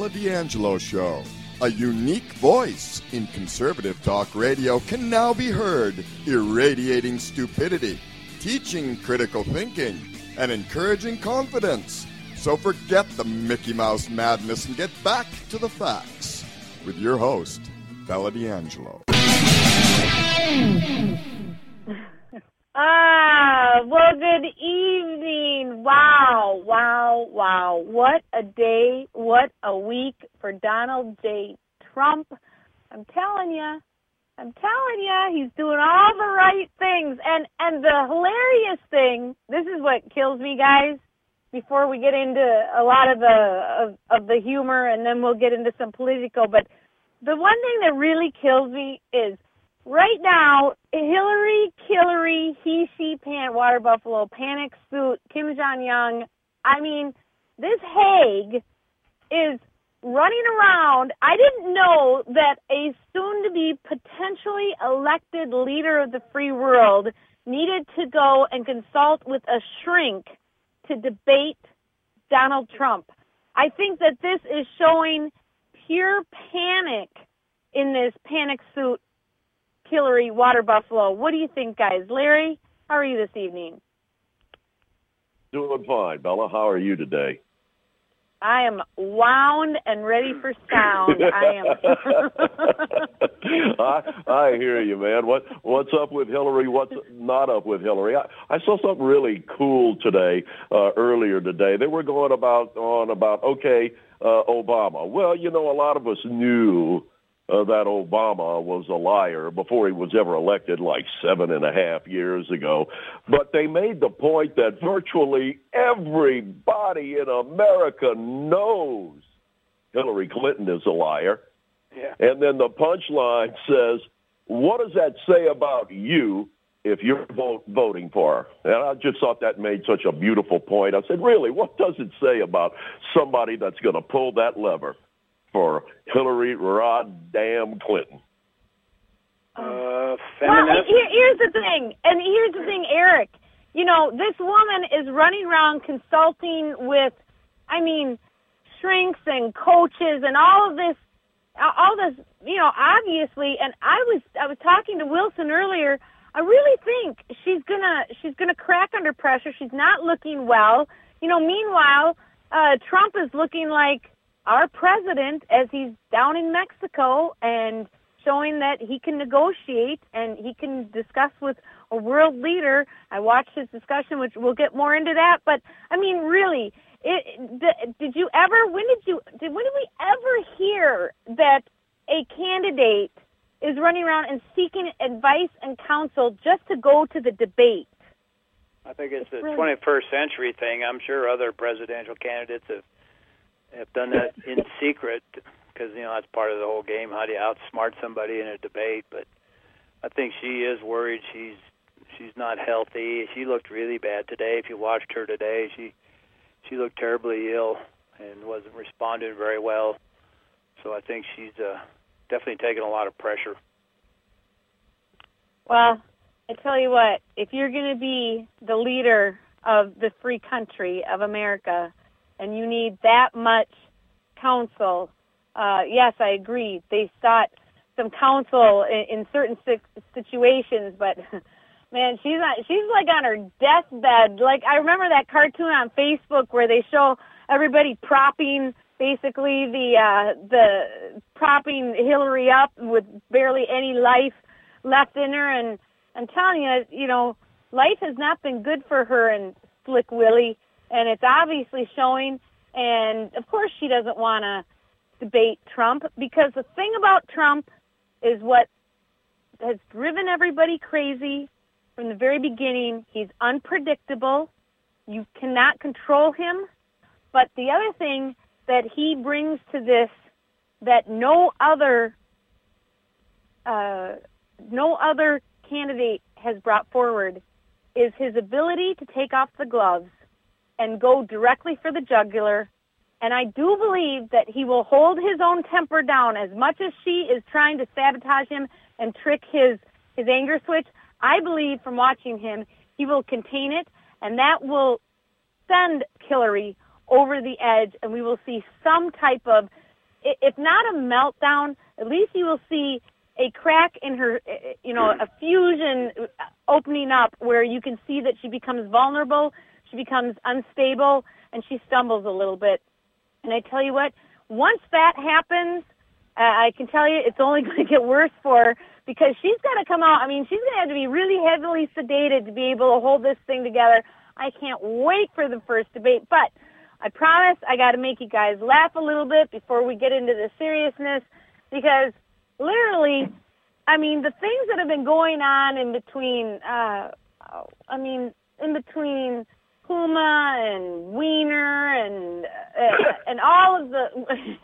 Bella D'Angelo Show. A unique voice in conservative talk radio can now be heard, irradiating stupidity, teaching critical thinking, and encouraging confidence. So forget the Mickey Mouse madness and get back to the facts with your host, Bella D'Angelo. Well, good evening. Wow. What a day, what a week for Donald J. Trump. I'm telling you, he's doing all the right things. And the hilarious thing, this is what kills me, guys, before we get into a lot of the humor, and then we'll get into some political. But the one thing that really kills me is right now, Hillary, he, she, water buffalo, panic suit, Kim Jong-un. I mean, this Haig is running around. I didn't know that a soon-to-be potentially elected leader of the free world needed to go and consult with a shrink to debate Donald Trump. I think that this is showing pure panic in this panic suit, Hillary water buffalo. What do you think, guys? Larry, how are you this evening? Doing fine, Bella. How are you today? I am wound and ready for sound. I hear you, man. What's up with Hillary? What's not up with Hillary? I saw something really cool today, earlier today. They were going on about Obama. Well, you know, a lot of us knew that Obama was a liar before he was ever elected like 7.5 years ago. But they made the point that virtually everybody in America knows Hillary Clinton is a liar. Yeah. And then the punchline says, what does that say about you if you're voting for her? And I just thought that made such a beautiful point. I said, really, what does it say about somebody that's going to pull that lever for Hillary Damn Clinton? Well, here's the thing, Eric. You know, this woman is running around consulting with, shrinks and coaches and all this, you know, obviously. And I was talking to Wilson earlier. I really think she's gonna crack under pressure. She's not looking well. You know, meanwhile, Trump is looking like our president as he's down in Mexico and showing that he can negotiate and he can discuss with a world leader. I watched his discussion, which we'll get more into that. But really, did we ever hear that a candidate is running around and seeking advice and counsel just to go to the debate? I think it's a 21st century thing. I'm sure other presidential candidates have done that in secret because, you know, that's part of the whole game. How do you outsmart somebody in a debate? But I think she is worried. She's not healthy. She looked really bad today. If you watched her today, she looked terribly ill and wasn't responding very well. So I think she's definitely taking a lot of pressure. Well, I tell you what, if you're going to be the leader of the free country of America, and you need that much counsel. Yes, I agree. They sought some counsel in certain situations, but man, she's like on her deathbed. Like, I remember that cartoon on Facebook where they show everybody propping basically the propping Hillary up with barely any life left in her, and I'm telling you, you know, life has not been good for her and Slick Willie. And it's obviously showing, and of course she doesn't want to debate Trump, because the thing about Trump is what has driven everybody crazy from the very beginning. He's unpredictable. You cannot control him. But the other thing that he brings to this that no other candidate has brought forward is his ability to take off the gloves and go directly for the jugular. And I do believe that he will hold his own temper down as much as she is trying to sabotage him and trick his anger switch. I believe from watching him, he will contain it, and that will send Hillary over the edge, and we will see some type of if not a meltdown, at least you will see a crack in her, a fusion opening up where you can see that she becomes vulnerable, she becomes unstable, and she stumbles a little bit. And I tell you what, once that happens, I can tell you it's only going to get worse for her because she's got to come out. I mean, she's going to have to be really heavily sedated to be able to hold this thing together. I can't wait for the first debate, but I promise I got to make you guys laugh a little bit before we get into the seriousness because literally, I mean, the things that have been going on in between, in between Puma and Wiener and all of the...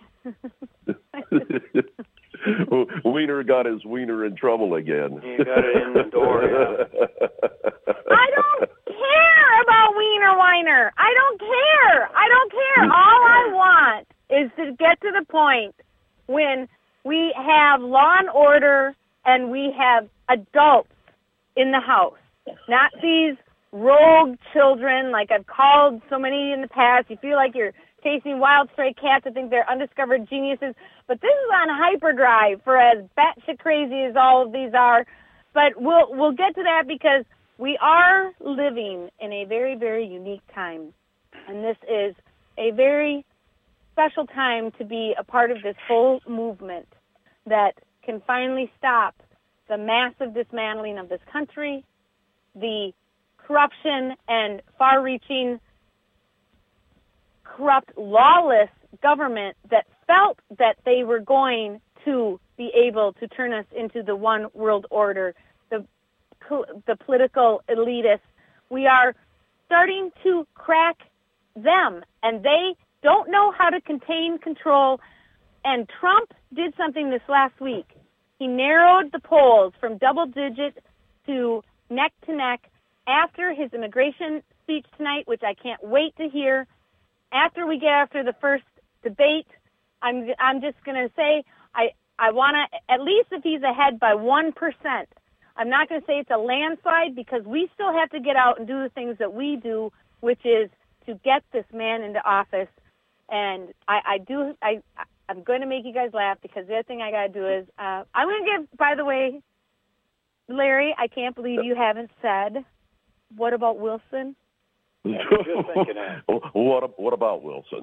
Wiener got his wiener in trouble again. He got it in the door, yeah. I don't care about Wiener Weiner. I don't care. All I want is to get to the point when we have law and order and we have adults in the house, not these rogue children like I've called so many in the past. You feel like you're chasing wild stray cats. I think they're undiscovered geniuses. But this is on hyperdrive for as batshit crazy as all of these are. But we'll get to that because we are living in a very, very unique time. And this is a very special time to be a part of this whole movement that can finally stop the massive dismantling of this country, the corruption and far-reaching, corrupt, lawless government that felt that they were going to be able to turn us into the one world order, the political elitists. We are starting to crack them, and they don't know how to contain control. And Trump did something this last week. He narrowed the polls from double digit to neck after his immigration speech tonight, which I can't wait to hear. After we get after the first debate, I'm just going to say I want to, at least if he's ahead by 1%, I'm not going to say it's a landslide because we still have to get out and do the things that we do, which is to get this man into office. And I'm going to make you guys laugh because the other thing I got to do is I'm going to give, by the way, Larry, I can't believe you haven't said, what about Wilson? Yeah, just thinking that. What about Wilson?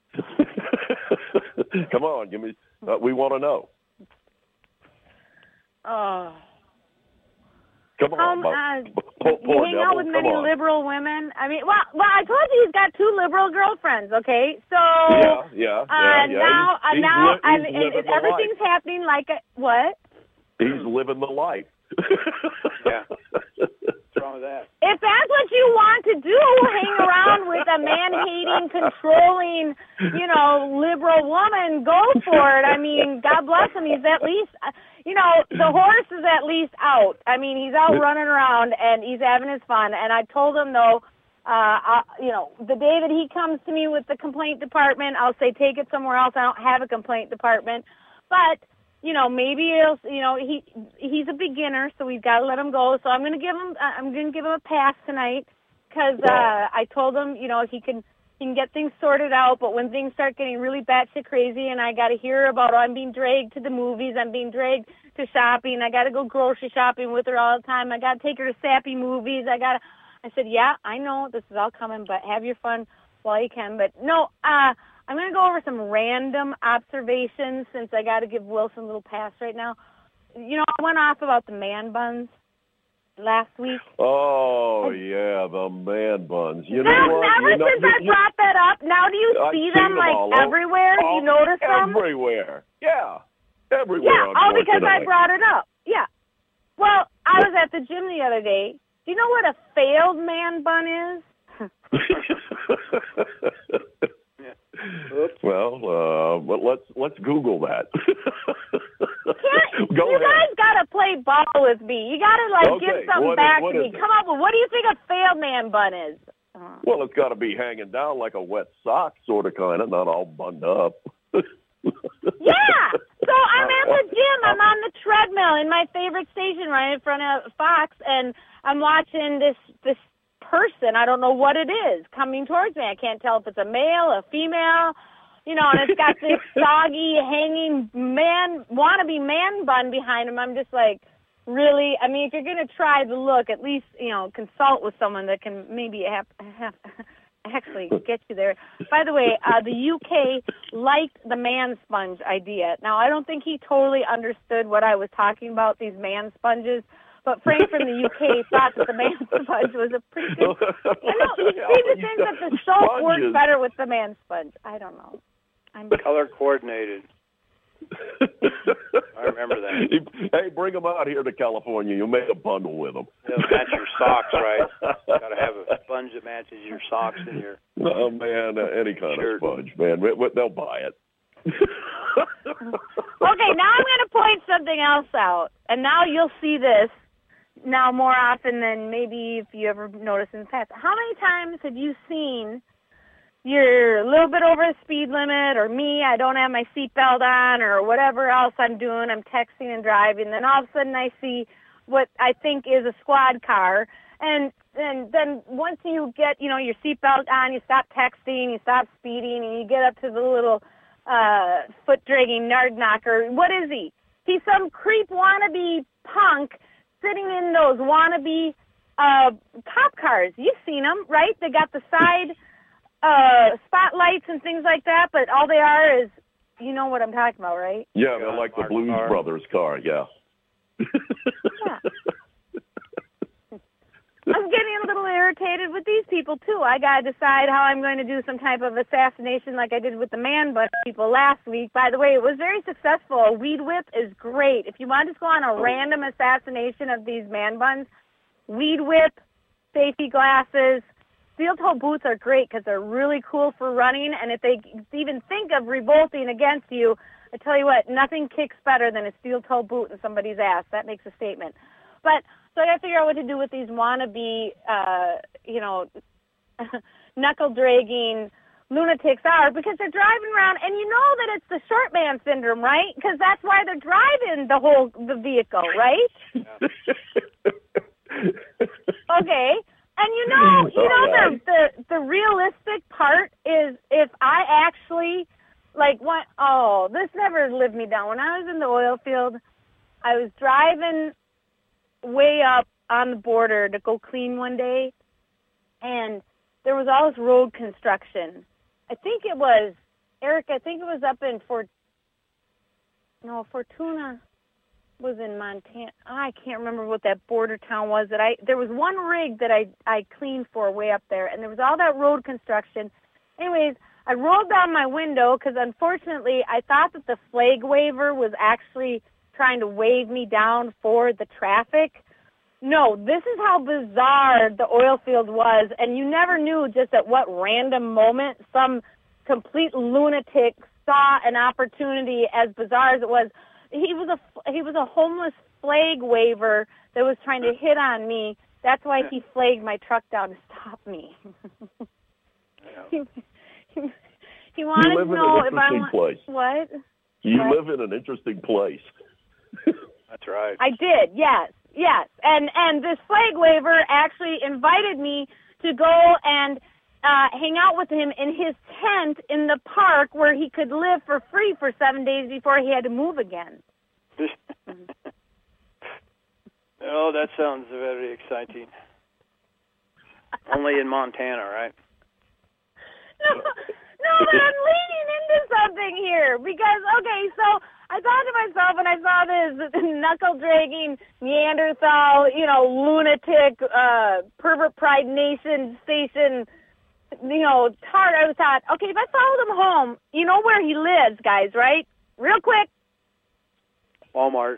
Come on, give me. We want to know. Come on, you hang out with many liberal women. I mean, well, I told you he's got 2 liberal girlfriends. Okay, so yeah. Now everything's happening like what? He's living the life. Yeah. What's wrong with that? If that's what you want to do, hang around with a man-hating, controlling, liberal woman, go for it. I mean, God bless him. He's at least, the horse is at least out. I mean, he's out running around, and he's having his fun. And I told him, though, the day that he comes to me with the complaint department, I'll say, take it somewhere else. I don't have a complaint department. But maybe he's a beginner, so we've got to let him go. So I'm going to give him a pass tonight because I told him, he can get things sorted out. But when things start getting really batshit crazy, and I got to hear about, I'm being dragged to the movies, I'm being dragged to shopping, I got to go grocery shopping with her all the time, I got to take her to sappy movies, I said, yeah, I know this is all coming, but have your fun while you can. But no, I'm going to go over some random observations since I got to give Wilson a little pass right now. I went off about the man buns last week. Oh, yeah, the man buns. Since I brought that up, now do you see them everywhere? Do you notice them? Everywhere. Yeah. Everywhere. Yeah, because I brought it up. Yeah. Well, I was at the gym the other day. Do you know what a failed man bun is? Well, let's Google that. You guys gotta play ball with me. You gotta give something back to me. Come up with, what do you think a failed man bun is? Well, it's got to be hanging down like a wet sock, sort of, kind of, not all bunned up. Yeah. So I'm at the gym. I'm on the treadmill in my favorite station right in front of Fox, and I'm watching this person, I don't know what it is, coming towards me. I can't tell if it's a male, a female, you know, and it's got this soggy, hanging wannabe man bun behind him. I'm just like, really? I mean, if you're going to try the look, at least, you know, consult with someone that can maybe actually get you there. By the way, the UK liked the man sponge idea. Now, I don't think he totally understood what I was talking about, these man sponges. But Frank from the UK thought that the man sponge was a pretty good... I know, he seemed to think that the soap works better with the man sponge. I don't know. I'm color coordinated. I remember that. Hey, bring them out here to California. You'll make a bundle with them. They'll match your socks, right? Got to have a sponge that matches your socks and your... Oh, man, any kind of sponge, man. They'll buy it. Okay, now I'm going to point something else out. And now you'll see this now more often than maybe if you ever noticed in the past. How many times have you seen you're a little bit over the speed limit, or me, I don't have my seatbelt on, or whatever else I'm doing, I'm texting and driving, then all of a sudden I see what I think is a squad car, and then once you get, you know, your seatbelt on, you stop texting, you stop speeding, and you get up to the little foot-dragging nard knocker. What is he? He's some creep wannabe punk sitting in those wannabe cop cars. You've seen them, right? They got the side spotlights and things like that, but all they are is, you know what I'm talking about, right? Yeah, they're like the Blues Brothers car, yeah. Yeah. I'm getting a little irritated with these people, too. I got to decide how I'm going to do some type of assassination like I did with the man bun people last week. By the way, it was very successful. A weed whip is great. If you want to go on a random assassination of these man buns, weed whip, safety glasses, steel-toe boots are great because they're really cool for running, and if they even think of revolting against you, I tell you what, nothing kicks better than a steel-toe boot in somebody's ass. That makes a statement. But so I got to figure out what to do with these wannabe, you know, knuckle-dragging lunatics are, because they're driving around, and you know that it's the short man syndrome, right? Because that's why they're driving the vehicle, right? Okay. And you know the realistic part is if I actually, like, what? Oh, this never lived me down. When I was in the oil field, I was driving way up on the border to go clean one day, and there was all this road construction. I think it was, Eric, I think it was up in Fortuna was in Montana. I can't remember what that border town was. There was one rig that I cleaned for way up there, and there was all that road construction. Anyways, I rolled down my window because unfortunately I thought that the flag waver was actually trying to wave me down for the traffic. No, this is how bizarre the oil field was, and you never knew just at what random moment some complete lunatic saw an opportunity as bizarre as it was. He was a homeless flag waver that was trying to hit on me. That's why he flagged my truck down to stop me. He wanted to know if I want. What? You live in an interesting place. That's right. I did, yes. And this flag waver actually invited me to go and hang out with him in his tent in the park where he could live for free for 7 days before he had to move again. Oh, that sounds very exciting. Only in Montana, right? No, but I'm leading into something here because, okay, so I thought to myself when I saw this knuckle-dragging Neanderthal, lunatic, pervert pride nation station, tart, I was thought, okay, if I followed him home, you know where he lives, guys, right? Real quick. Walmart.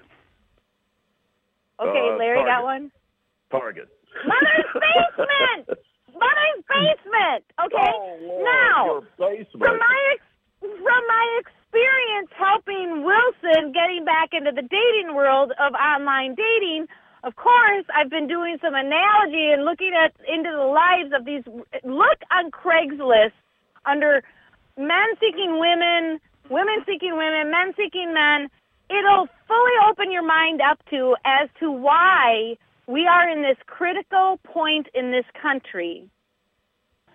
Okay, Larry Target. got one? Target. Mother's basement! Mother's basement! Okay, Oh, Lord, now, your basement. from my experience helping Wilson getting back into the dating world of online dating, of course, I've been doing some analogy and looking into the lives of these. Look on Craigslist under men seeking women, women seeking women, men seeking men. It'll fully open your mind up as to why we are in this critical point in this country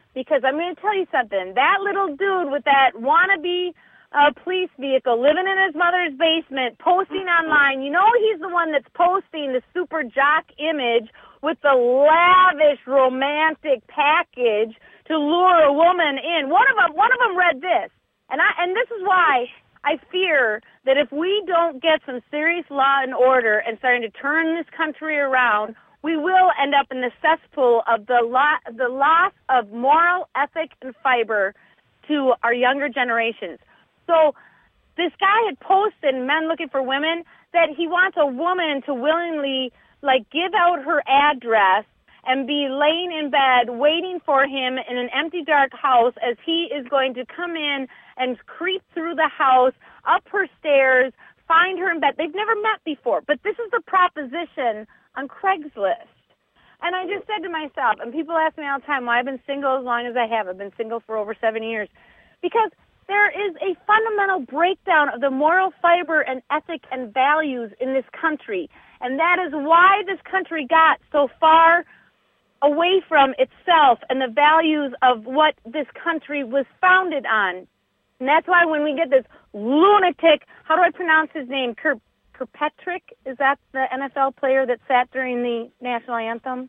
because I'm going to tell you something. That little dude with that wannabe police vehicle living in his mother's basement, posting online, you know he's the one that's posting the super jock image with the lavish romantic package to lure a woman in. One of them read this, and this is why I fear that if we don't get some serious law and order and starting to turn this country around, we will end up in the cesspool of the loss of moral ethic and fiber to our younger generations. So this guy had posted, Men Looking for Women, that he wants a woman to willingly, give out her address and be laying in bed waiting for him in an empty, dark house as he is going to come in and creep through the house, up her stairs, find her in bed. They've never met before, but this is the proposition on Craigslist. And I just said to myself, and people ask me all the time why I've been single as long as I have. I've been single for over 7 years. Because there is a fundamental breakdown of the moral fiber and ethic and values in this country. And that is why this country got so far away from itself and the values of what this country was founded on. And that's why when we get this lunatic, how do I pronounce his name? Kirkpatrick? Is that the NFL player that sat during the national anthem?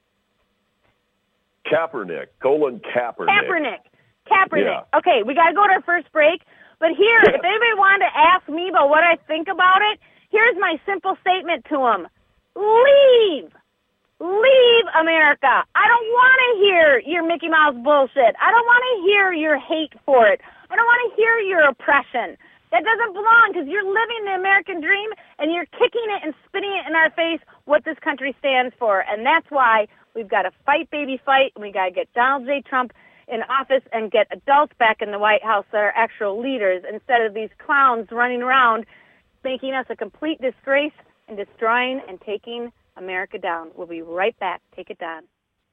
Colin Kaepernick. Kaepernick. Yeah. Okay, we got to go to our first break. But here, if anybody wanted to ask me about what I think about it, here's my simple statement to them. Leave America. I don't want to hear your Mickey Mouse bullshit. I don't want to hear your hate for it. I don't want to hear your oppression. That doesn't belong because you're living the American dream and you're kicking it and spitting it in our face what this country stands for. And that's why we've got to fight, baby, fight, and we got to get Donald J. Trump in office and get adults back in the White House that are actual leaders instead of these clowns running around making us a complete disgrace and destroying and taking America down. We'll be right back. Take it down.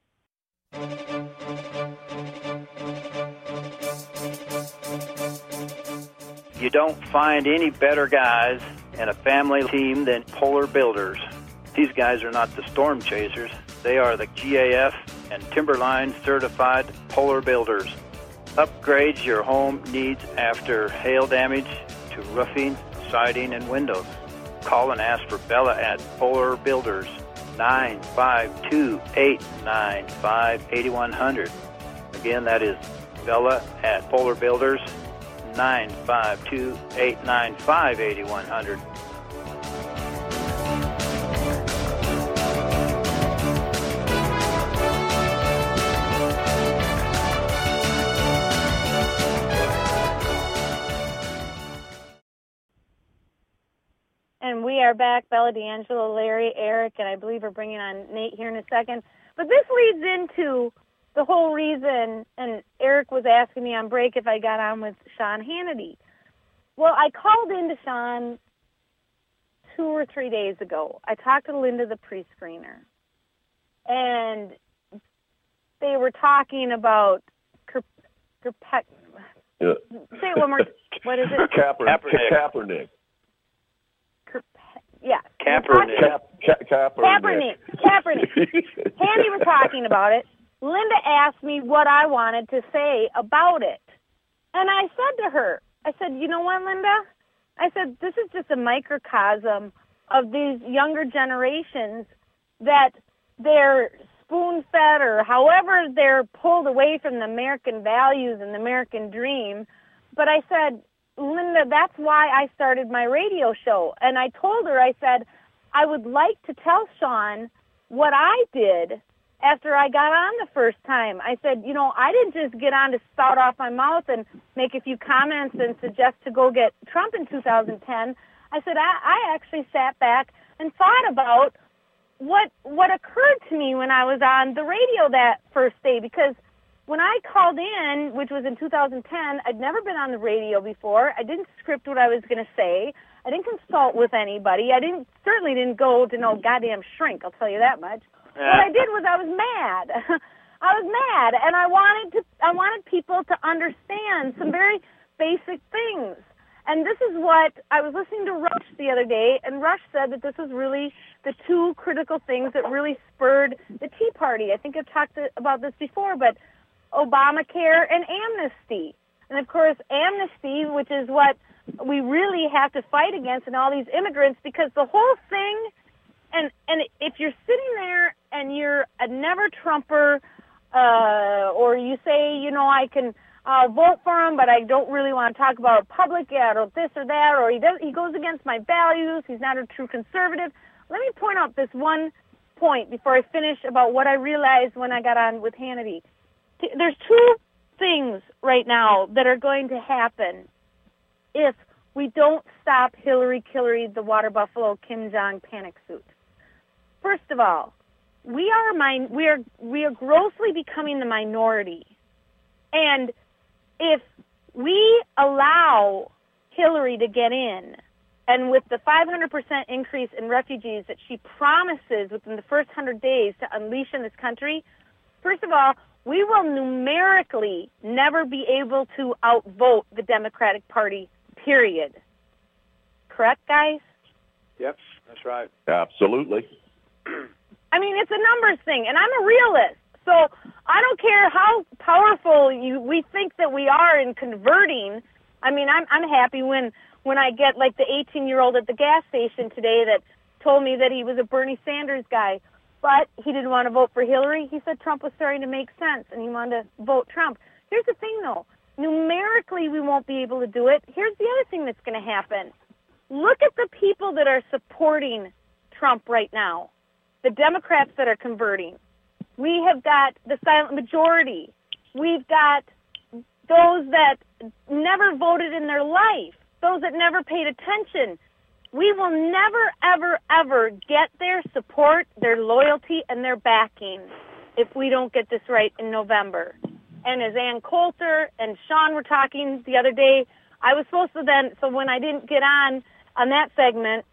You don't find any better guys in a family team than Polar Builders. These guys are not the storm chasers. They are the GAF and Timberline certified Polar Builders. Upgrade your home needs after hail damage to roofing, siding, and windows. Call and ask for Bella at Polar Builders, 952-895-8100. Again, that is Bella at Polar Builders, 952-895-8100. And we are back, Bella, D'Angelo, Larry, Eric, and I believe we're bringing on Nate here in a second. But this leads into the whole reason, and Eric was asking me on break if I got on with Sean Hannity. Well, I called into Sean 2 or 3 days ago. I talked to Linda, the pre-screener, and they were talking about say it one more. What is it? Kaepernick. Yeah. Kaepernick. Handy was talking about it. Linda asked me what I wanted to say about it. And I said to her, I said, you know what, Linda? I said, this is just a microcosm of these younger generations that they're spoon-fed or however they're pulled away from the American values and the American dream. But I said, Linda, that's why I started my radio show. And I told her, I said, I would like to tell Sean what I did after I got on the first time. I said, you know, I didn't just get on to spout off my mouth and make a few comments and suggest to go get Trump in 2010. I said, I actually sat back and thought about what occurred to me when I was on the radio that first day, because when I called in, which was in 2010, I'd never been on the radio before. I didn't script what I was going to say. I didn't consult with anybody. Certainly didn't go to no goddamn shrink, I'll tell you that much. Yeah. What I did was I was mad. And I wanted people to understand some very basic things. And this is what I was listening to Rush the other day, and Rush said that this was really the two critical things that really spurred the Tea Party. I think I've talked about this before, but Obamacare and amnesty. And, of course, amnesty, which is what we really have to fight against, and all these immigrants, because the whole thing, and if you're sitting there and you're a never-Trumper, or you say, you know, I'll vote for him, but I don't really want to talk about Republic yet, or this or that, or he goes against my values, he's not a true conservative. Let me point out this one point before I finish about what I realized when I got on with Hannity. There's two things right now that are going to happen if we don't stop Hillary, the water buffalo, Kim Jong panic suit. First of all, we are grossly becoming the minority. And if we allow Hillary to get in, and with the 500% increase in refugees that she promises within the first 100 days to unleash in this country, first of all, we will numerically never be able to outvote the Democratic Party, period. Correct, guys? Yep, that's right. Absolutely. I mean, it's a numbers thing, and I'm a realist. So I don't care how powerful we think that we are in converting. I mean, I'm happy when I get like the 18-year-old at the gas station today that told me that he was a Bernie Sanders guy, but he didn't want to vote for Hillary. He said Trump was starting to make sense, and he wanted to vote Trump. Here's the thing, though. Numerically, we won't be able to do it. Here's the other thing that's going to happen. Look at the people that are supporting Trump right now, the Democrats that are converting. We have got the silent majority. We've got those that never voted in their life, those that never paid attention. We will never, ever, ever get their support, their loyalty, and their backing if we don't get this right in November. And as Ann Coulter and Sean were talking the other day, I was supposed to then, so when I didn't get on that segment,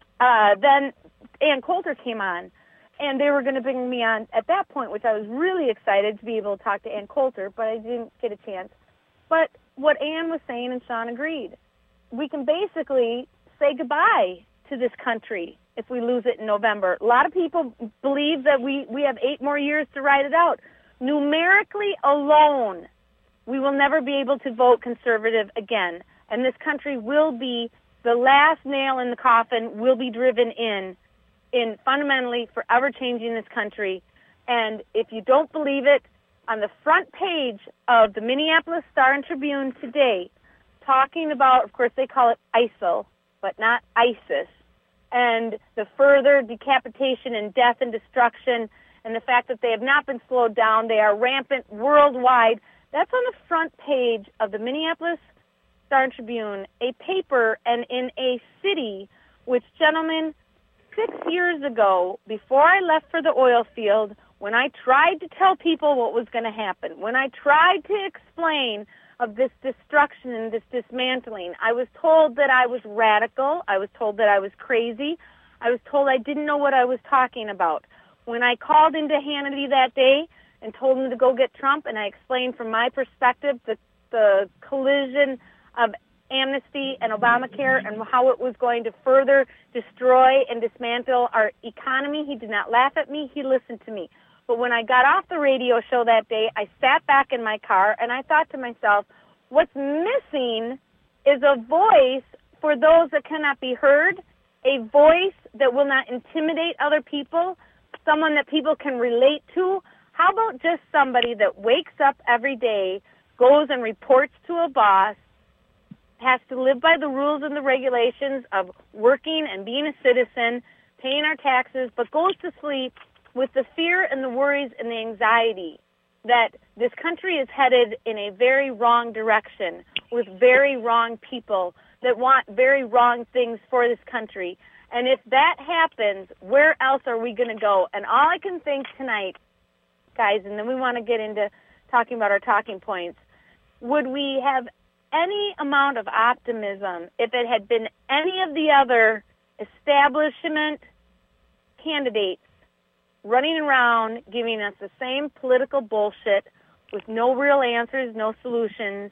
then Ann Coulter came on. And they were going to bring me on at that point, which I was really excited to be able to talk to Ann Coulter, but I didn't get a chance. But what Ann was saying, and Sean agreed, we can basically say goodbye to this country if we lose it in November. A lot of people believe that we have 8 more years to ride it out. Numerically alone, we will never be able to vote conservative again. And this country will be, the last nail in the coffin will be driven in fundamentally forever changing this country. And if you don't believe it, on the front page of the Minneapolis Star and Tribune today, talking about, of course they call it ISIL, but not ISIS, and the further decapitation and death and destruction, and the fact that they have not been slowed down, they are rampant worldwide. That's on the front page of the Minneapolis Star and Tribune, a paper and in a city which, gentlemen, 6 years ago, before I left for the oil field, when I tried to tell people what was going to happen, when I tried to explain of this destruction and this dismantling, I was told that I was radical. I was told that I was crazy. I was told I didn't know what I was talking about. When I called into Hannity that day and told him to go get Trump, and I explained from my perspective the collision of amnesty and Obamacare and how it was going to further destroy and dismantle our economy, he did not laugh at me. He listened to me. But when I got off the radio show that day, I sat back in my car and I thought to myself, what's missing is a voice for those that cannot be heard, a voice that will not intimidate other people, someone that people can relate to. How about just somebody that wakes up every day, goes and reports to a boss, has to live by the rules and the regulations of working and being a citizen, paying our taxes, but goes to sleep with the fear and the worries and the anxiety that this country is headed in a very wrong direction with very wrong people that want very wrong things for this country. And if that happens, where else are we going to go? And all I can think tonight, guys, and then we want to get into talking about our talking points, would we have any amount of optimism if it had been any of the other establishment candidates running around giving us the same political bullshit with no real answers, no solutions,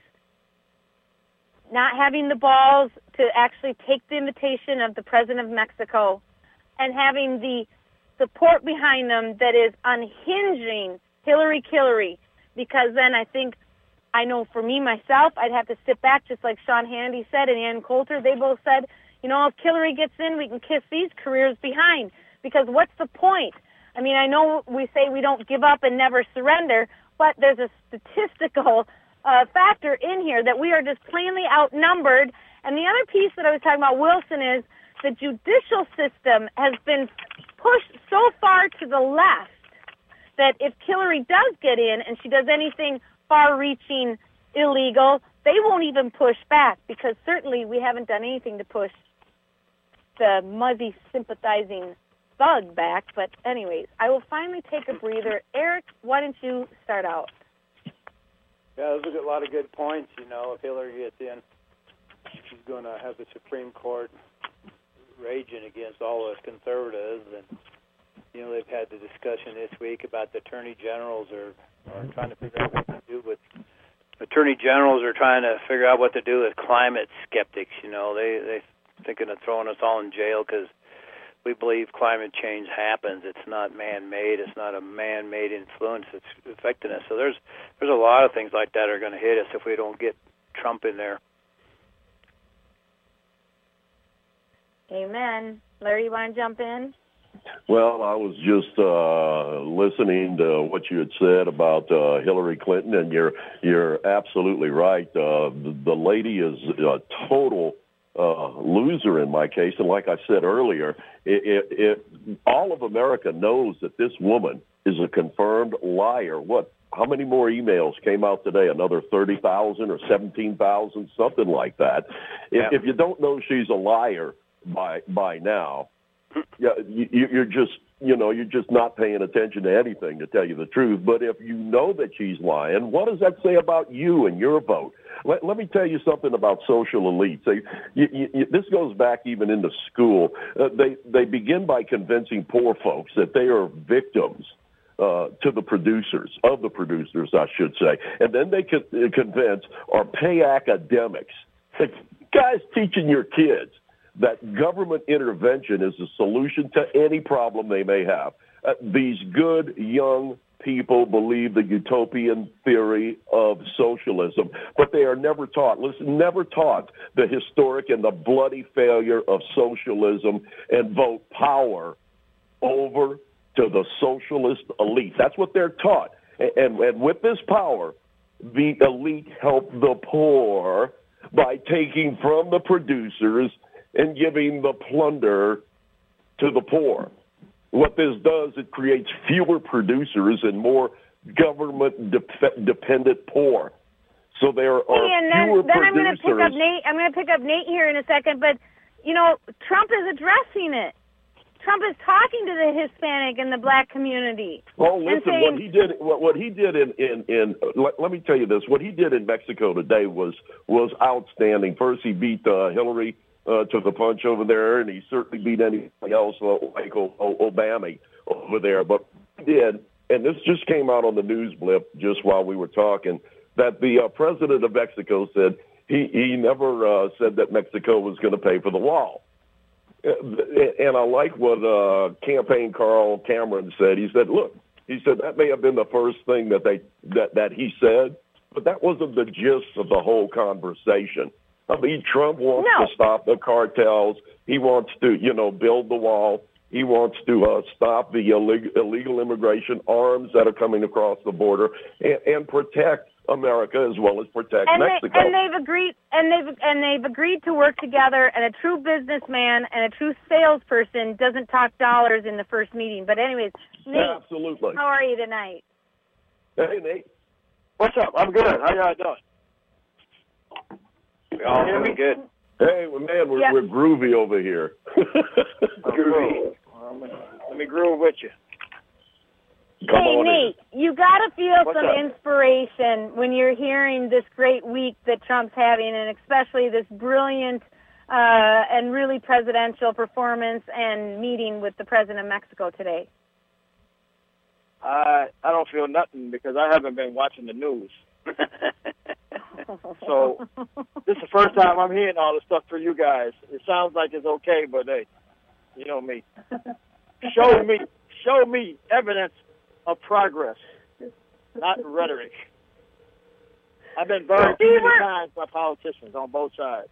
not having the balls to actually take the invitation of the President of Mexico, and having the support behind them that is unhinging Hillary, because then I know for me, myself, I'd have to sit back, just like Sean Hannity said and Ann Coulter. They both said, if Hillary gets in, we can kiss these careers behind, because what's the point? I mean, I know we say we don't give up and never surrender, but there's a statistical factor in here that we are just plainly outnumbered. And the other piece that I was talking about, Wilson, is the judicial system has been pushed so far to the left that if Hillary does get in and she does anything far-reaching illegal, they won't even push back, because certainly we haven't done anything to push the muzzy sympathizing thug back. But anyways, I will finally take a breather. Eric, why don't you start out? Yeah, those are a lot of good points. If Hillary gets in, she's going to have the Supreme Court raging against all us conservatives. And, they've had the discussion this week about the attorney generals are trying to figure out what to do with climate skeptics. They thinking of throwing us all in jail because we believe climate change happens. It's not man-made. It's not a man-made influence that's affecting us. So there's a lot of things like that are going to hit us if we don't get Trump in there. Amen. Larry, you want to jump in? Well, I was just listening to what you had said about Hillary Clinton, and you're absolutely right. The lady is a total loser in my case, and like I said earlier, all of America knows that this woman is a confirmed liar. How many more emails came out today? Another 30,000 or 17,000, something like that. Yeah. If you don't know she's a liar by now, yeah, you're just not paying attention to anything, to tell you the truth. But if you know that she's lying, what does that say about you and your vote? Let me tell you something about social elites. This goes back even into school. They begin by convincing poor folks that they are victims to the producers, I should say. And then they convince or pay academics, guys teaching your kids that government intervention is the solution to any problem they may have. These good young people believe the utopian theory of socialism, but they are never taught the historic and the bloody failure of socialism and vote power over to the socialist elite. That's what they're taught. And with this power, the elite help the poor by taking from the producers and giving the plunder to the poor. What this does, it creates fewer producers and more government-dependent poor. So there are fewer producers. I'm going to pick up Nate here in a second, but, Trump is addressing it. Trump is talking to the Hispanic and the black community. Oh, listen, what he did let me tell you this. What he did in Mexico today was outstanding. First, he beat Hillary to the punch over there, and he certainly beat anybody else like Obama over there. But he did, and this just came out on the news blip just while we were talking, that the president of Mexico said he never said that Mexico was going to pay for the wall. And I like what campaign Carl Cameron said. He said, that may have been the first thing that he said, but that wasn't the gist of the whole conversation. I mean, Trump wants to stop the cartels. He wants to, build the wall. He wants to stop the illegal immigration arms that are coming across the border and protect America as well as protect Mexico. And they've agreed to work together. And a true businessman and a true salesperson doesn't talk dollars in the first meeting. But anyways, Nate, absolutely. How are you tonight? Hey, Nate. What's up? I'm good. How y'all doing? We all doing good. Hey, well, man, we're groovy over here. Groovy. Let me groove with you. Come on Nate, in. you got to feel What's some up? inspiration when you're hearing this great week that Trump's having, and especially this brilliant and really presidential performance and meeting with the president of Mexico today. I don't feel nothing because I haven't been watching the news. So this is the first time I'm hearing all this stuff from you guys. It sounds like it's okay, but hey, you know me. Show me evidence of progress. not rhetoric. I've been burned too many times by politicians on both sides.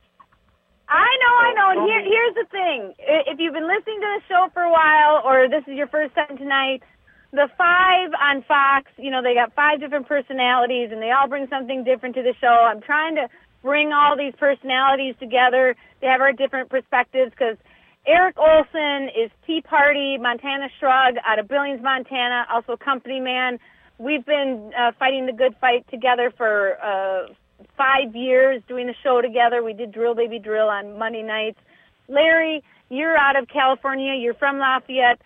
I know. And here's the thing. If you've been listening to the show for a while, or this is your first time tonight, the 5 on Fox, they got 5 different personalities, and they all bring something different to the show. I'm trying to bring all these personalities together. They have our different perspectives, because Eric Olson is Tea Party, Montana Shrug out of Billings, Montana, also company man. We've been fighting the good fight together for 5 years, doing the show together. We did Drill Baby Drill on Monday nights. Larry, you're out of California. You're from Lafayette,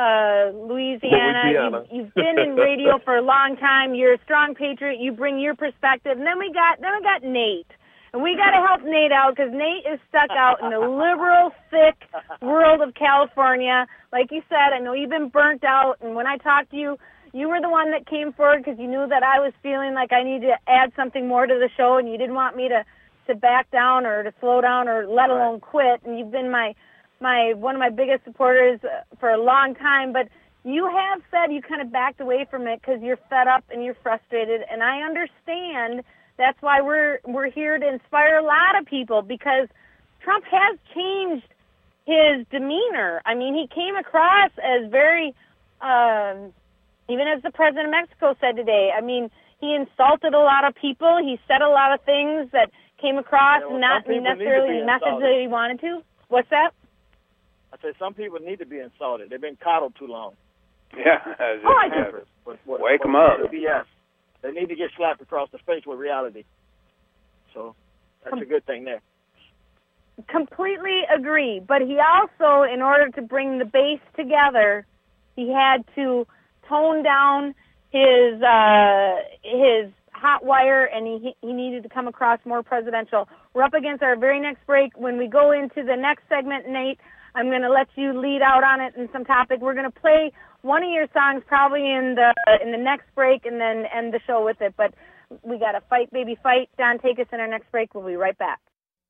Louisiana. You've been in radio for a long time. You're a strong patriot. You bring your perspective. And then we got Nate. And we got to help Nate out, because Nate is stuck out in the liberal, thick world of California. Like you said, I know you've been burnt out. And when I talked to you, you were the one that came forward because you knew that I was feeling like I needed to add something more to the show, and you didn't want me to back down or to slow down or let alone quit. And you've been my one of my biggest supporters for a long time. But you have said you kind of backed away from it because you're fed up and you're frustrated, and I understand. That's why we're here to inspire a lot of people, because Trump has changed his demeanor. I mean, he came across as very, even as the president of Mexico said today, I mean, he insulted a lot of people. He said a lot of things that came across not necessarily the message that he wanted to. What's that? I said some people need to be insulted. They've been coddled too long. Yeah. Wake them up. BS. They need to get slapped across the face with reality. So that's a good thing there. Completely agree. But he also, in order to bring the base together, he had to tone down his hot wire, and he needed to come across more presidential. We're up against our very next break. When we go into the next segment, Nate, I'm going to let you lead out on it in some topic. We're going to play one of your songs probably in the next break, and then end the show with it. But we got to fight, baby, fight. Don, take us in our next break. We'll be right back.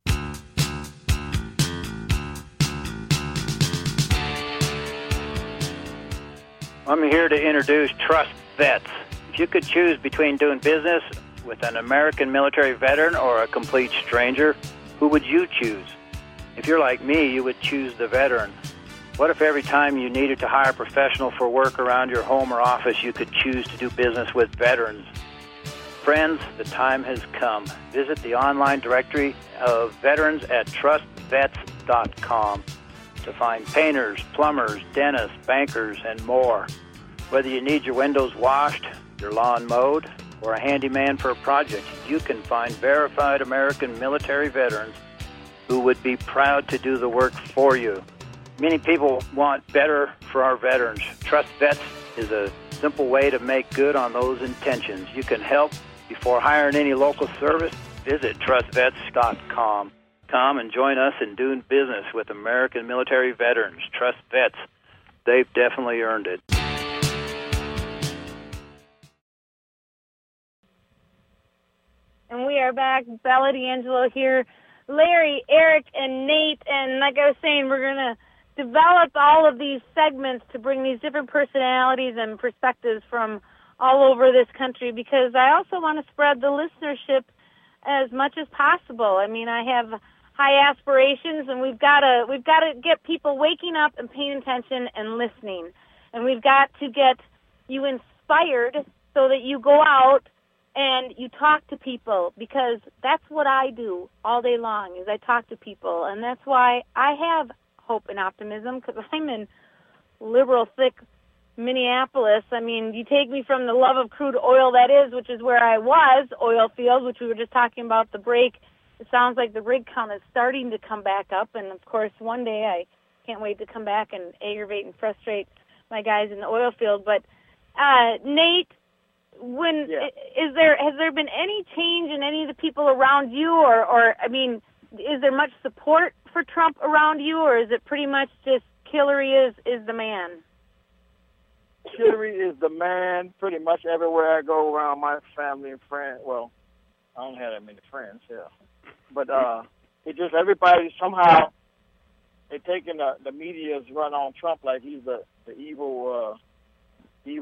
I'm here to introduce Trust Vets. If you could choose between doing business with an American military veteran or a complete stranger, who would you choose? If you're like me, you would choose the veteran. What if every time you needed to hire a professional for work around your home or office, you could choose to do business with veterans? Friends, the time has come. Visit the online directory of veterans at trustvets.com to find painters, plumbers, dentists, bankers, and more. Whether you need your windows washed, your lawn mowed, or a handyman for a project, you can find verified American military veterans who would be proud to do the work for you. Many people want better for our veterans. Trust Vets is a simple way to make good on those intentions. You can help before hiring any local service. Visit trustvets.com. Come and join us in doing business with American military veterans. Trust Vets. They've definitely earned it. And we are back. Bella D'Angelo here. Larry, Eric, and Nate. And like I was saying, we're going to develop all of these segments to bring these different personalities and perspectives from all over this country, because I also want to spread the listenership as much as possible. I mean, I have high aspirations, and we've got to get people waking up and paying attention and listening. And we've got to get you inspired so that you go out and you talk to people, because that's what I do all day long, is I talk to people. And that's why I have hope and optimism, because I'm in liberal, thick Minneapolis. I mean, you take me from the love of crude oil, that is, which is where I was, oil fields, which we were just talking about the break. It sounds like the rig count is starting to come back up, and of course, one day I can't wait to come back and aggravate and frustrate my guys in the oil field. But Nate, has there been any change in any of the people around you, or I mean, is there much support for Trump around you, or is it pretty much just Hillary is the man? Hillary is the man pretty much everywhere I go around my family and friends. Well, I don't have that many friends, yeah. But it just everybody somehow, they're taking the media's run on Trump like he's the evil of all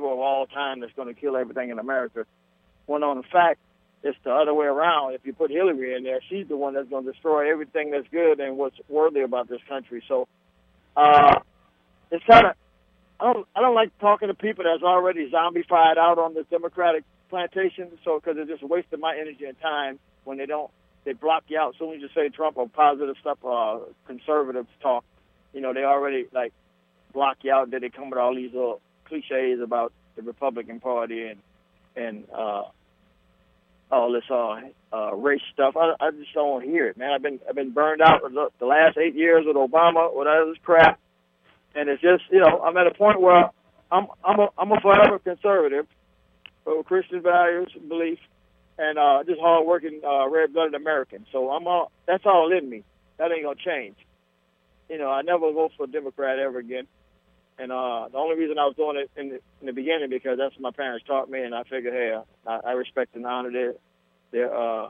all time that's going to kill everything in America. When on the fact, it's the other way around. If you put Hillary in there, she's the one that's going to destroy everything that's good and what's worthy about this country. So it's kind of, I don't like talking to people that's already zombified out on the Democratic plantation, so because it's just a waste of my energy and time when they block you out. As soon as you say Trump or positive stuff or conservative talk, they already like block you out. Then they come with all these little cliches about the Republican Party and all this race stuff. I just don't want to hear it, man. I've been burned out the last 8 years with Obama, with all this crap, and it's just I'm at a point where I'm a forever conservative with Christian values, belief, and just hard-working, red-blooded American. So that's all in me. That ain't gonna change. I never vote for a Democrat ever again. And the only reason I was doing it in the beginning because that's what my parents taught me, and I figured, hey, I respect and honor their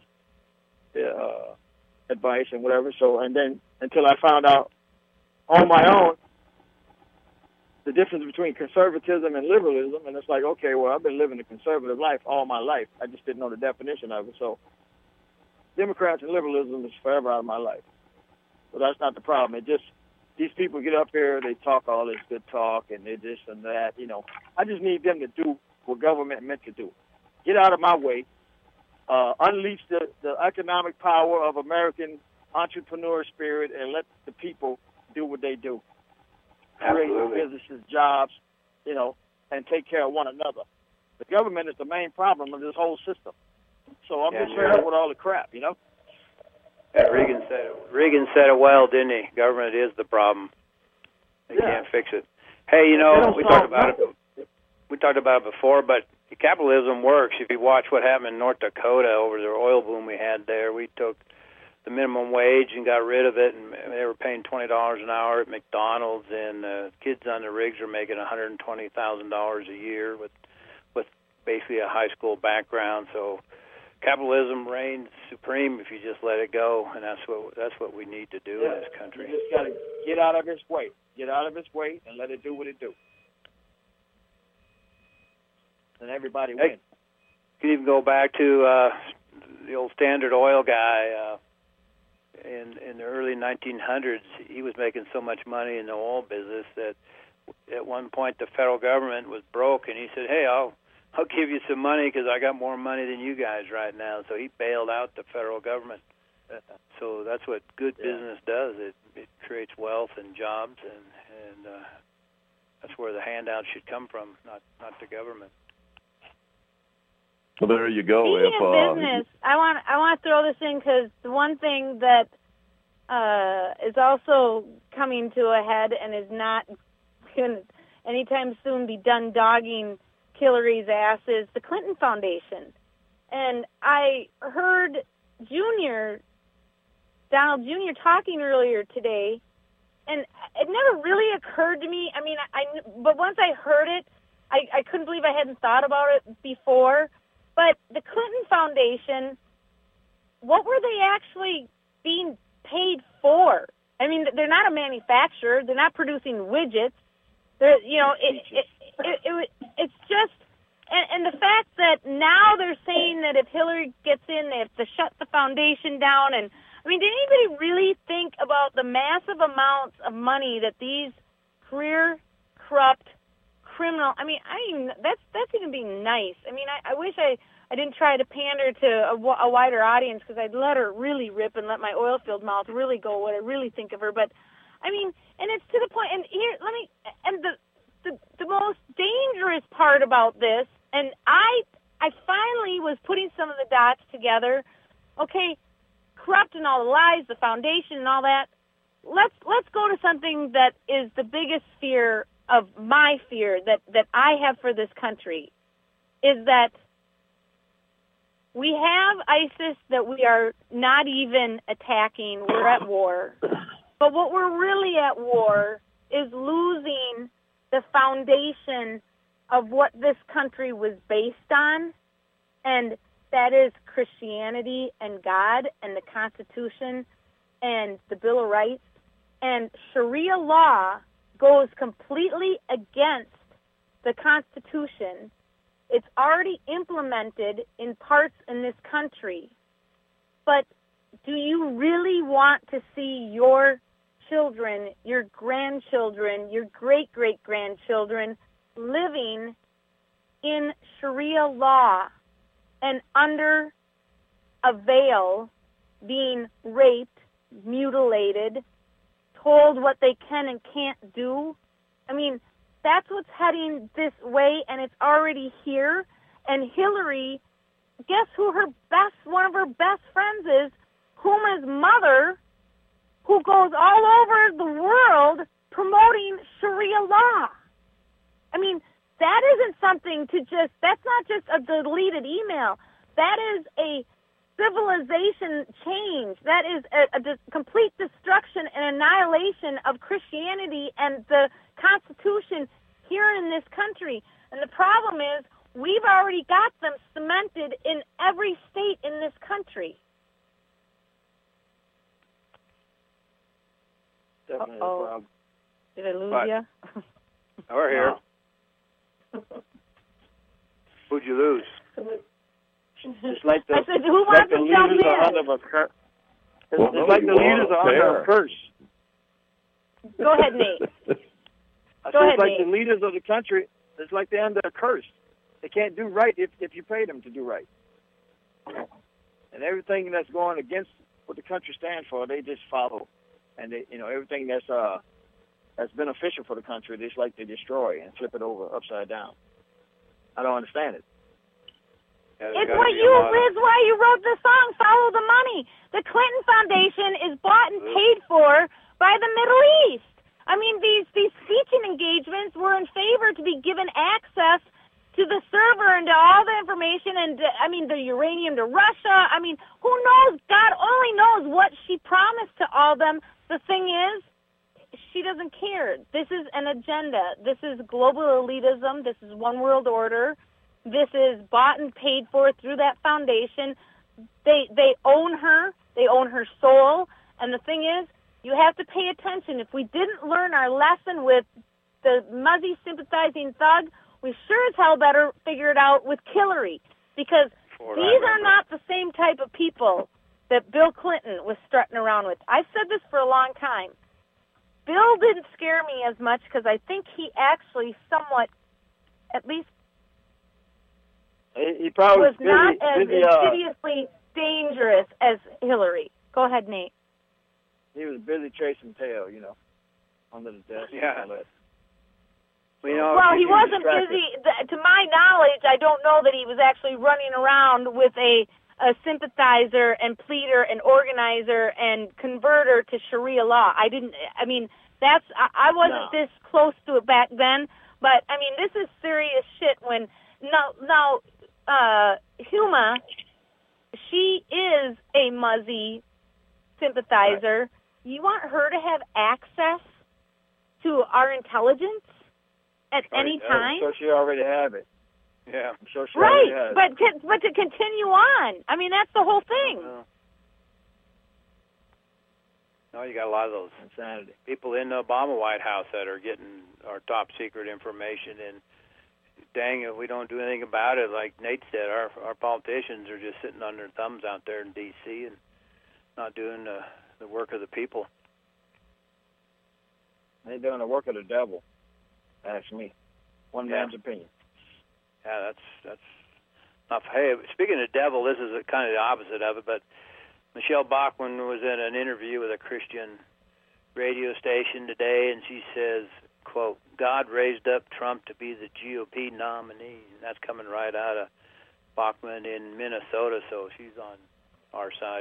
advice and whatever. So, and then until I found out on my own the difference between conservatism and liberalism, and it's like, okay, well, I've been living a conservative life all my life. I just didn't know the definition of it. So, Democrats and liberalism is forever out of my life. But that's not the problem. It just these people get up here, they talk all this good talk, and they this and that. I just need them to do what government meant to do. Get out of my way. Unleash the economic power of American entrepreneur spirit, and let the people do what they do. Create businesses, jobs, and take care of one another. The government is the main problem of this whole system. So I'm just fed up with all the crap, Yeah, Reagan said it well, didn't he? Government is the problem. They can't fix it. Hey, we talked about it. We talked about it before, but capitalism works. If you watch what happened in North Dakota over the oil boom we had there, we took the minimum wage and got rid of it, and they were paying $20 an hour at McDonald's, and kids on the rigs are making $120,000 a year with basically a high school background. So capitalism reigns supreme if you just let it go, and that's what we need to do in this country. You just got to get out of its way. Get out of its way and let it do what it do. And everybody wins. You can even go back to the old Standard Oil guy. In the early 1900s, he was making so much money in the oil business that at one point the federal government was broke, and he said, "Hey, I'll give you some money because I got more money than you guys right now." So he bailed out the federal government. So that's what good business does. It creates wealth and jobs, and that's where the handouts should come from, not the government. Well, there you go. Speaking of business, I want to throw this in because the one thing that is also coming to a head and is not going to anytime soon be done dogging Hillary's ass is the Clinton Foundation. And I heard Donald Jr. talking earlier today, and it never really occurred to me. I mean, but once I heard it, I couldn't believe I hadn't thought about it before. But the Clinton Foundation, what were they actually being paid for? I mean, they're not a manufacturer. They're not producing widgets. They're, it's just, and the fact that now they're saying that if Hillary gets in, they have to shut the foundation down. And I mean, did anybody really think about the massive amounts of money that these career corrupt criminal? I mean, that's even being nice. I mean, I wish I didn't try to pander to a wider audience because I'd let her really rip and let my oil-filled mouth really go what I really think of her. But I mean, and it's to the point. And here, the most dangerous part about this, and I finally was putting some of the dots together. Okay, corrupt and all the lies, the foundation and all that. Let's go to something that is the biggest fear of my fear that I have for this country, is that we have ISIS that we are not even attacking. We're at war. But what we're really at war is losing the foundation of what this country was based on, and that is Christianity and God and the Constitution and the Bill of Rights. And Sharia law goes completely against the Constitution It's already implemented in parts in this country. But do you really want to see your children, your grandchildren, your great-great-grandchildren living in Sharia law and under a veil, being raped, mutilated, told what they can and can't do? I mean, that's what's heading this way, and it's already here. And Hillary, guess who one of her best friends is? Huma's mother, who goes all over the world promoting Sharia law. I mean, that isn't something that's not just a deleted email. That is a civilization change. That is a complete destruction and annihilation of Christianity and the Constitution here in this country. And the problem is, we've already got them cemented in every state in this country. Definitely Uh-oh. a problem. Did I lose What? you? We're here. Who'd you lose? It's like the, I said, who wants to jump leaders are in? under a curse. It's Well, like the you leaders want are under fair. a curse. Go ahead, Nate. I Go said ahead, it's like Nate. the leaders of the country. It's like they're under a curse. They can't do right if you pay them to do right. And everything that's going against what the country stands for, they just follow. And they, everything that's beneficial for the country, they just like to destroy and flip it over upside down. I don't understand it. Yeah, It's why you wrote the song, Follow the Money. The Clinton Foundation is bought and paid for by the Middle East. I mean, these speaking engagements were in favor to be given access to the server and to all the information and, the uranium to Russia. I mean, who knows? God only knows what she promised to all them. The thing is, she doesn't care. This is an agenda. This is global elitism. This is one world order. This is bought and paid for through that foundation. They own her. They own her soul. And the thing is, you have to pay attention. If we didn't learn our lesson with the Muzzy sympathizing thug, we sure as hell better figure it out with Hillary, because these are not the same type of people that Bill Clinton was strutting around with. I've said this for a long time. Bill didn't scare me as much because I think he actually somewhat, at least, He probably was not as busy, insidiously dangerous as Hillary. Go ahead, Nate. he was busy chasing tail, under the desk. Yeah. And all that. Well, he wasn't distracted. busy. To my knowledge, I don't know that he was actually running around with a sympathizer and pleader and organizer and converter to Sharia law. I wasn't this close to it back then, but, this is serious shit when, now, Huma, she is a Muzzy sympathizer. Right. You want her to have access to our intelligence at any time? So she already have it. Yeah. So she right, already has it. but to continue on. That's the whole thing. No, you got a lot of those insanity people in the Obama White House that are getting our top secret information, and dang it, we don't do anything about it. Like Nate said, our politicians are just sitting on their thumbs out there in D.C. and not doing the work of the people. They're doing the work of the devil. Ask me. One man's opinion. Yeah, that's not. Hey, speaking of devil, this is kind of the opposite of it, but Michelle Bachmann was in an interview with a Christian radio station today, and she says, quote, God raised up Trump to be the GOP nominee. And that's coming right out of Bachmann in Minnesota, so she's on our side.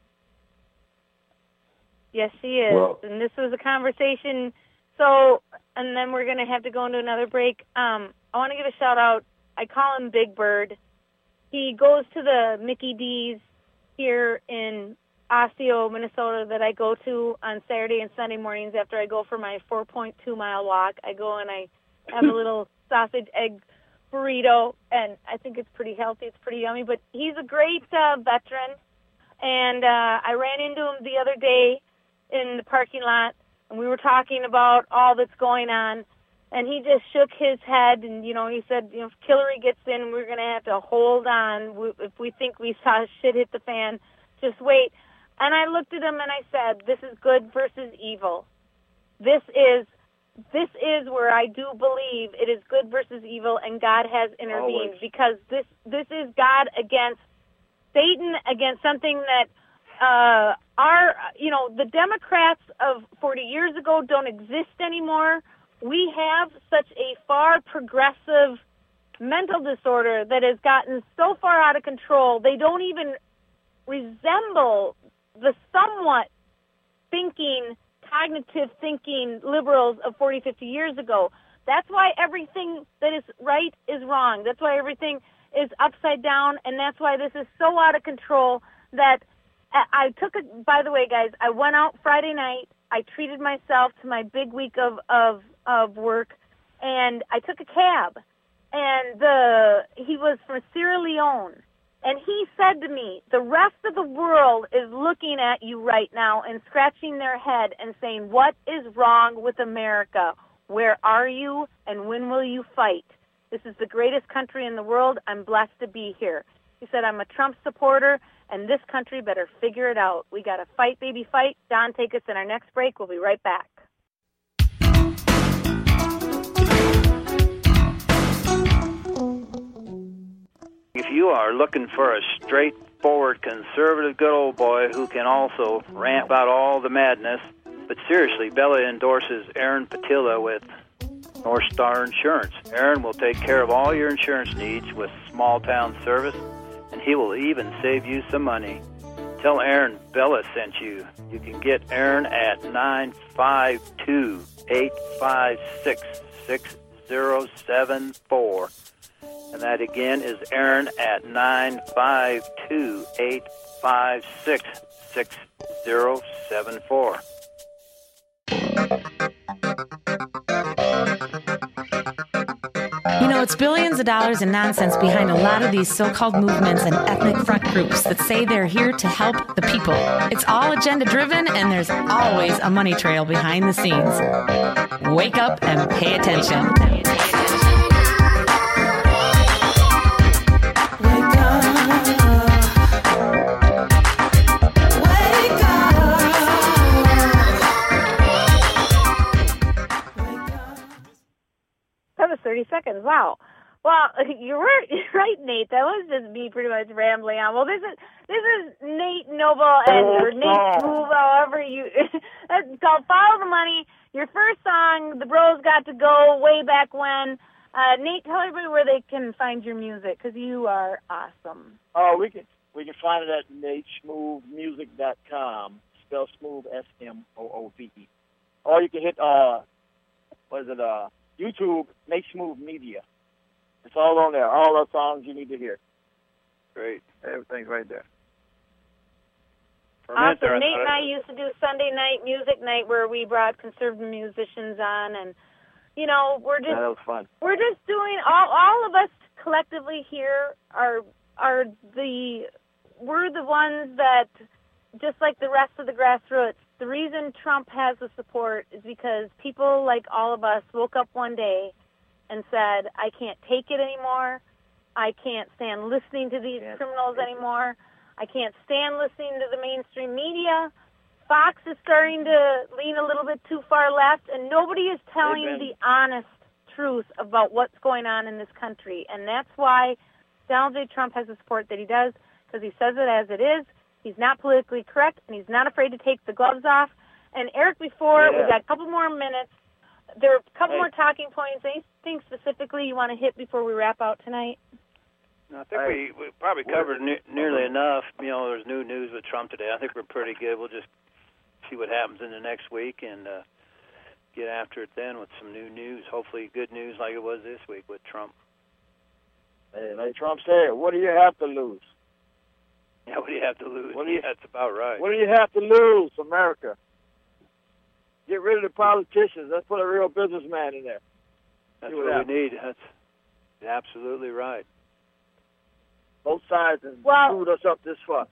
Yes, she is. Well, and this was a conversation. So, and then we're going to have to go into another break. I want to give a shout-out. I call him Big Bird. He goes to the Mickey D's here in Osseo, Minnesota, that I go to on Saturday and Sunday mornings after I go for my 4.2-mile walk. I go and I have a little sausage egg burrito, and I think it's pretty healthy. It's pretty yummy. But he's a great veteran, and I ran into him the other day in the parking lot, and we were talking about all that's going on. And he just shook his head, and, he said, if Hillary gets in, we're going to have to hold on. If we think we saw shit hit the fan, just wait. And I looked at him and I said, this is good versus evil. This is where I do believe it is good versus evil, and God has intervened. Always. Because this is God against Satan, against something that the Democrats of 40 years ago don't exist anymore. We have such a far progressive mental disorder that has gotten so far out of control, they don't even resemble the somewhat cognitive thinking liberals of 40, 50 years ago. That's why everything that is right is wrong. That's why everything is upside down, and that's why this is so out of control that I took it. By the way, guys, I went out Friday night. I treated myself to my big week of work, and I took a cab, and he was from Sierra Leone, and he said to me, the rest of the world is looking at you right now and scratching their head and saying, what is wrong with America? Where are you, and when will you fight? This is the greatest country in the world. I'm blessed to be here. He said, I'm a Trump supporter, and this country better figure it out. We got to fight, baby, fight. Don, take us in our next break. We'll be right back. If you are looking for a straightforward, conservative, good old boy who can also rant about all the madness, but seriously, Bella endorses Aaron Patilla with North Star Insurance. Aaron will take care of all your insurance needs with small town service, and he will even save you some money. Tell Aaron Bella sent you. You can get Aaron at 952-856-6074. And that again is Aaron at 952-856-6074. It's billions of dollars in nonsense behind a lot of these so-called movements and ethnic front groups that say they're here to help the people. It's all agenda-driven, and there's always a money trail behind the scenes. Wake up and pay attention. That was 30 seconds. Wow. Well, you're right, Nate. That was just me pretty much rambling on. Well, this is Nate Noble or Nate Move, however you. It's called Follow the Money. Your first song, The Bros Got to Go, way back when. Nate, tell everybody where they can find your music, because you are awesome. Oh, we can find it at natesmoothmusic.com. Spell smooth SMOOVE. Or you can hit YouTube, Nate Smooth Media. It's all on there. All the songs you need to hear. Great. Everything's right there. Awesome. Nate and I used to do Sunday night music night where we brought conservative musicians on, and we're just that was fun. We're just doing all of us collectively here we're the ones that, just like the rest of the grassroots, the reason Trump has the support is because people like all of us woke up one day and said, I can't take it anymore. I can't stand listening to these criminals anymore. I can't stand listening to the mainstream media. Fox is starting to lean a little bit too far left, and nobody is telling the honest truth about what's going on in this country. And that's why Donald J. Trump has the support that he does, because he says it as it is. He's not politically correct, and he's not afraid to take the gloves off. And Eric, we've got a couple more minutes. There are a couple more talking points. Anything specifically you want to hit before we wrap out tonight? I think we probably covered nearly enough. There's new news with Trump today. I think we're pretty good. We'll just see what happens in the next week and get after it then with some new news. Hopefully good news like it was this week with Trump. Hey, like Trump said, what do you have to lose? Yeah, what do you have to lose? That's about right. What do you have to lose, America? Get rid of the politicians. Let's put a real businessman in there. That's what we need. That's absolutely right. Both sides have screwed us up this far.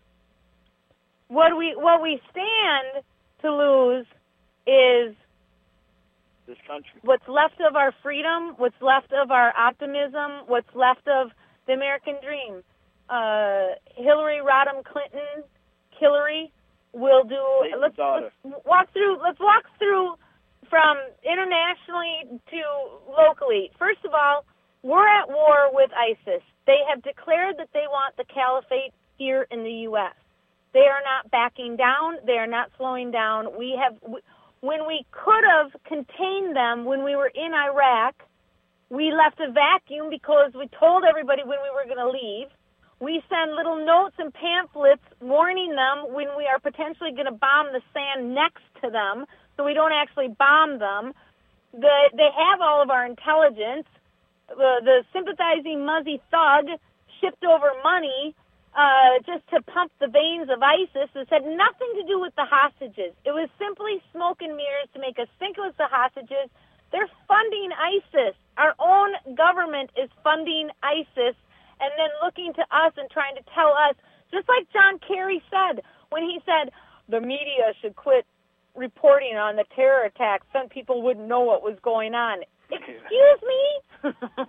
What we stand to lose is this country. What's left of our freedom, what's left of our optimism, what's left of the American dream. Hillary Rodham Clinton, Hillary, will do. Let's walk through from internationally to locally. First of all, we're at war with ISIS. They have declared that they want the caliphate here in the U.S. They are not backing down. They are not slowing down. When we could have contained them when we were in Iraq, we left a vacuum because we told everybody when we were going to leave. We send little notes and pamphlets warning them when we are potentially going to bomb the sand next to them, so we don't actually bomb them. They have all of our intelligence. The sympathizing Muzzy thug shipped over money just to pump the veins of ISIS. This had nothing to do with the hostages. It was simply smoke and mirrors to make us think it was the hostages. They're funding ISIS. Our own government is funding ISIS and then looking to us and trying to tell us, just like John Kerry said when he said the media should quit reporting on the terror attacks, then people wouldn't know what was going on. Excuse me?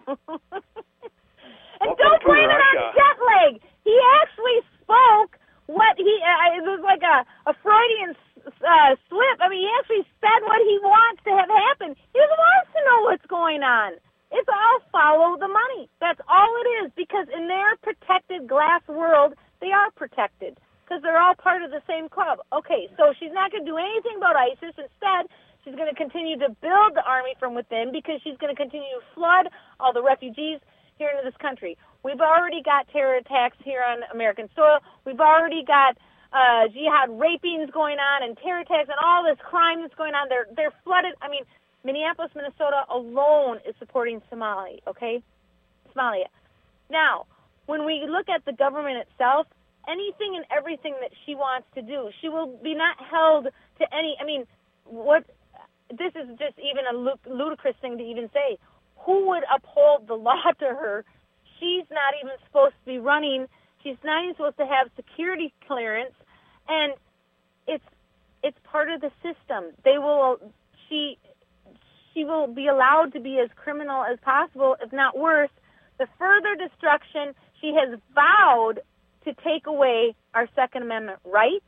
And don't blame it on jet lag. He actually spoke what it was like a Freudian slip. I mean, he actually said what he wants to have happen. He wants to know what's going on. It's all follow the money. That's all it is, because in their protected glass world, they are protected because they're all part of the same club. Okay, so she's not going to do anything about ISIS. Instead, she's going to continue to build the army from within because she's going to continue to flood all the refugees here into this country. We've already got terror attacks here on American soil. We've already got jihad rapings going on and terror attacks and all this crime that's going on. They're flooded. I mean, Minneapolis, Minnesota alone is supporting Somalia, okay? Somalia. This when we look at the government itself, anything and everything that she wants to do, she will be not held to any, this is just even a ludicrous thing to even say. Who would uphold the law to her? She's not even supposed to be running. She's not even supposed to have security clearance, and it's part of the system. She will be allowed to be as criminal as possible, if not worse. The further destruction, she has vowed to take away our Second Amendment rights.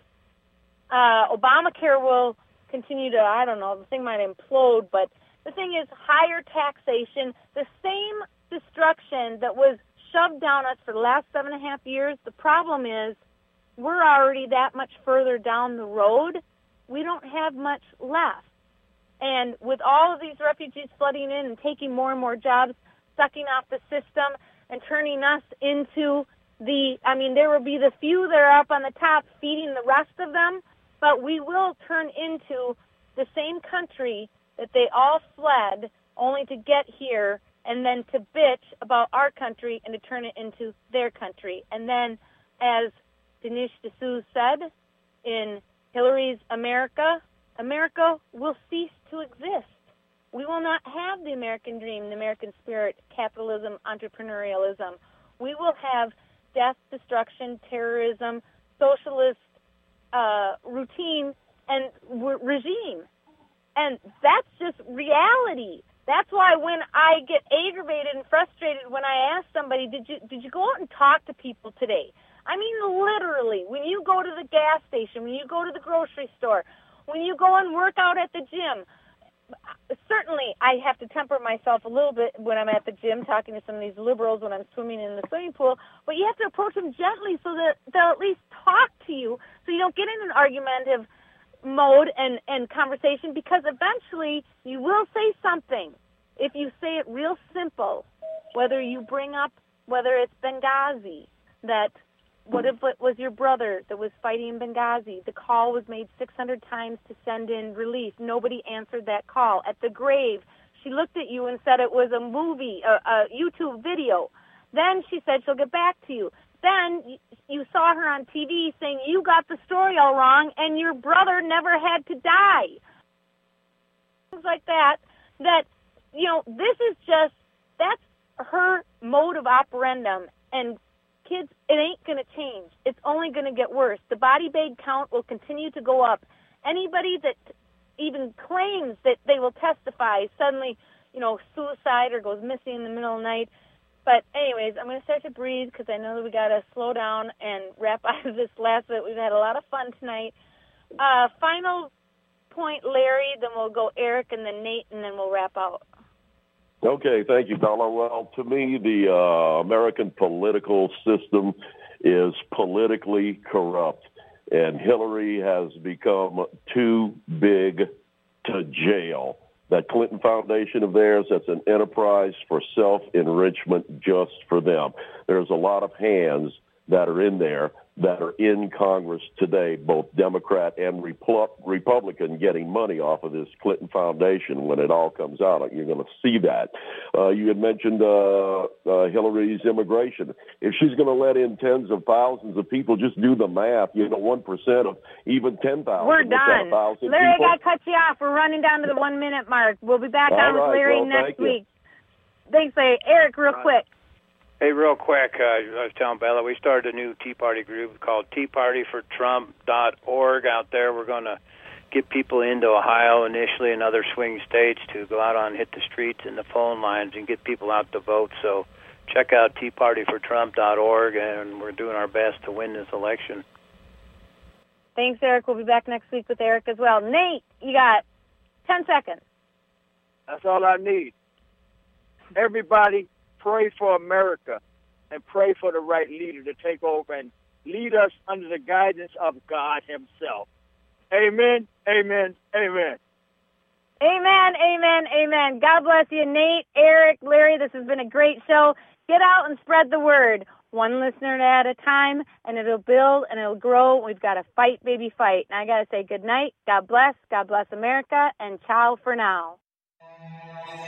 Obamacare will continue to, the thing might implode, but the thing is higher taxation, the same destruction that was shoved down us for the last 7.5 years. The problem is we're already that much further down the road. We don't have much left. And with all of these refugees flooding in and taking more and more jobs, sucking off the system and turning us into there will be the few that are up on the top feeding the rest of them, but we will turn into the same country that they all fled only to get here and then to bitch about our country and to turn it into their country. And then, as Dinesh D'Souza said in Hillary's America will cease to exist. We will not have the American dream, the American spirit, capitalism, entrepreneurialism. We will have death, destruction, terrorism, socialist routine, and regime. And that's just reality. That's why when I get aggravated and frustrated when I ask somebody, did you go out and talk to people today? I mean, literally, when you go to the gas station, when you go to the grocery store, when you go and work out at the gym, certainly I have to temper myself a little bit when I'm at the gym talking to some of these liberals when I'm swimming in the swimming pool, but you have to approach them gently so that they'll at least talk to you so you don't get in an argumentative mode and conversation, because eventually you will say something. If you say it real simple, whether you bring up, whether it's Benghazi, that what if it was your brother that was fighting in Benghazi? The call was made 600 times to send in relief. Nobody answered that call. At the grave, she looked at you and said it was a movie, a YouTube video. Then she said she'll get back to you. Then you saw her on TV saying you got the story all wrong and your brother never had to die. Things like that, this is just, that's her mode of operandum. And kids, it ain't going to change. It's only going to get worse. The body bag count will continue to go up. Anybody that even claims that they will testify, suddenly, suicide or goes missing in the middle of the night. But anyways, I'm going to start to breathe because I know that we got to slow down and wrap out of this last bit. We've had a lot of fun tonight. Final point, Larry, then we'll go Eric and then Nate, and then we'll wrap out. Okay, thank you, Bella. Well, to me, the American political system is politically corrupt, and Hillary has become too big to jail. That Clinton Foundation of theirs, that's an enterprise for self-enrichment just for them. There's a lot of hands that are in there that are in Congress today, both Democrat and Republican, getting money off of this Clinton Foundation. When it all comes out, you're going to see that. You had mentioned Hillary's immigration. If she's going to let in tens of thousands of people, just do the math. 1% of even 10,000. We're done. Larry, I got to cut you off. We're running down to the 1 minute mark. We'll be back on with Larry next week. Thanks, Larry. Eric, real quick. Hey, real quick, I was telling Bella, we started a new Tea Party group called TeaPartyForTrump.org out there. We're going to get people into Ohio initially and other swing states to go out on hit the streets and the phone lines and get people out to vote. So check out TeaPartyForTrump.org, and we're doing our best to win this election. Thanks, Eric. We'll be back next week with Eric as well. Nate, you got 10 seconds. That's all I need. Everybody, pray for America and pray for the right leader to take over and lead us under the guidance of God himself. Amen, amen, amen. Amen, amen, amen. God bless you, Nate, Eric, Larry. This has been a great show. Get out and spread the word. One listener at a time, and it'll build and it'll grow. We've got to fight, baby, fight. And I got to say good night. God bless America, and ciao for now.